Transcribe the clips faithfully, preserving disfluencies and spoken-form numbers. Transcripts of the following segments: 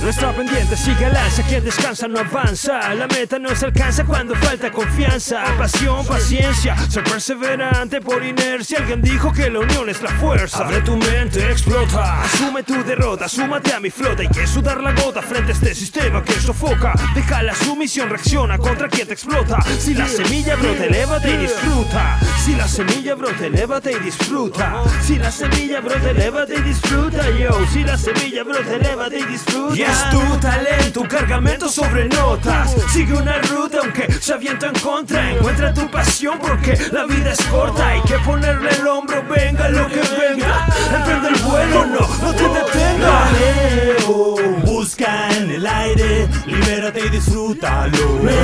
Nuestra pendiente sigue al alza, quien descansa no avanza. La meta no se alcanza cuando falta confianza, pasión, paciencia, ser perseverante por inercia. Alguien dijo que la unión es la fuerza. Abre tu mente, explota, asume tu derrota, súmate a mi flota. Hay que sudar la gota frente a este sistema que sofoca. Deja la sumisión, reacciona contra quien te explota. Si la semilla brota, elévate y disfruta. Si la semilla brota, elévate y disfruta. Si la semilla brota, elévate y disfruta, yo. Si la semilla brota, elévate y disfruta. Y es tu talento, un cargamento sobre notas. Sigue una ruta aunque se avienta en contra. Encuentra tu pasión porque la vida es corta. Hay que ponerle el hombro, venga lo que venga. Emprende el vuelo, no, no te detenga. Planeo, busca en el aire, libérate y disfrútalo. Me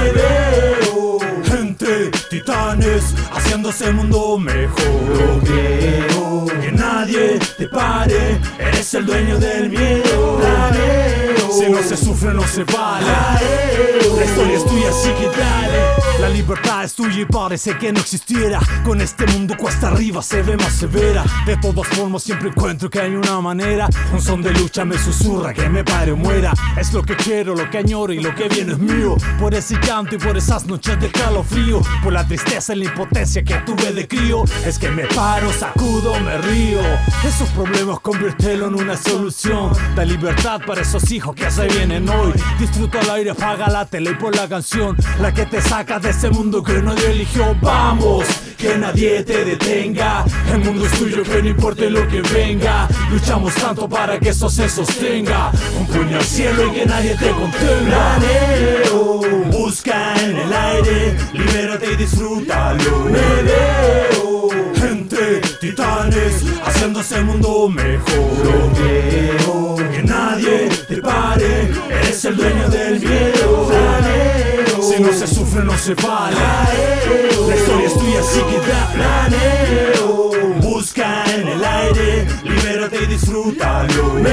veo entre titanes, haciéndose el mundo mejor. Lo creo, que nadie te pare, eres el dueño del miedo. Planeo, si no se sufre no se vale. Planeo, la historia es tuya así que dale. La libertad es tuya y parece que no existiera. Con este mundo cuesta arriba se ve más severa. De todas formas siempre encuentro que hay una manera. Un son de lucha me susurra que me pare o muera. Es lo que quiero, lo que añoro y lo que viene es mío. Por ese llanto y por esas noches de calofrío, por la tristeza y la impotencia que tuve de crío, es que me paro, sacudo, me río. Esos problemas conviértelo en una solución. Da libertad para esos hijos que se vienen hoy. Disfruta el aire, apaga la tele y pon la canción, la que te saca de ese mundo que nadie eligió. Vamos, que nadie te detenga. El mundo es tuyo, que no importe lo que venga. Luchamos tanto para que eso se sostenga. Un puño al cielo y que nadie te contenga. Planeo, busca en el aire, libérate y disfrútalo. Me veo entre titanes, haciéndose el mundo mejor. Lo creo, que nadie te pare, eres el dueño del miedo. Planeo, si no se sufre no se vale. Planeo, la historia es tuya así que da. Planeo, busca en el aire, libérate y disfrútalo. Me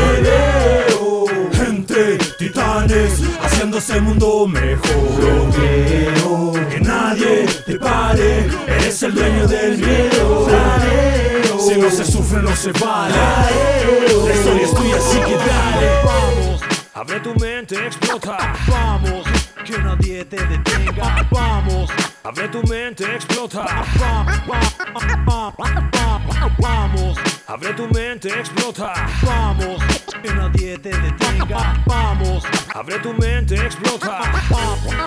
veo entre titanes, haciéndose el mundo mejor. Lo creo, que nadie te pare, eres el dueño del miedo. Planeo, si no se sufre no se vale. Planeo, la historia es tuya así que dale. Vamos, abre tu mente, explota. Vamos, que nadie te detenga. Vamos, abre tu mente, explota. Vamos, abre tu mente, explota. Vamos, que nadie te detenga. Vamos, abre tu mente, explota.